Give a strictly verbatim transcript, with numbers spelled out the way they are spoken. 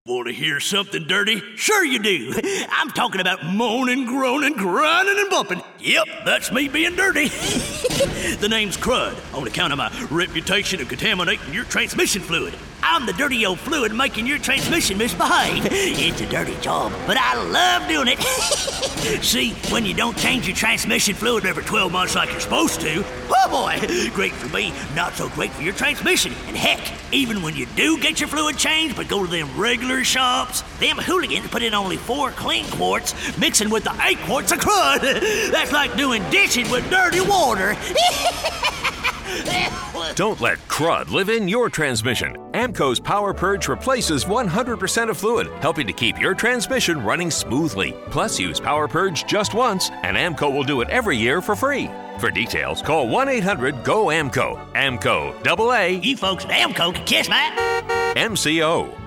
Want to hear something dirty? Sure you do. I'm talking about moaning, groaning, grinding, and bumping. Yep, that's me being dirty. The name's Crud, on account of my reputation of contaminating your transmission fluid. I'm the dirty old fluid making your transmission misbehave. It's a dirty job, but I love doing it. See, when you don't change your transmission fluid every twelve months like you're supposed to, oh boy, great for me, not so great for your transmission. And heck, even when you do get your fluid changed, but go to them regular shops, them hooligans put in only four clean quarts, mixing with the eight quarts of crud. That's like doing dishes with dirty water. Don't let crud live in your transmission. AMCO's Power Purge replaces one hundred percent of fluid, helping to keep your transmission running smoothly. Plus, use Power Purge just once, and AMCO will do it every year for free. For details, call one eight hundred G O AMCO. AMCO, double A. You folks at AMCO can kiss my... M C O.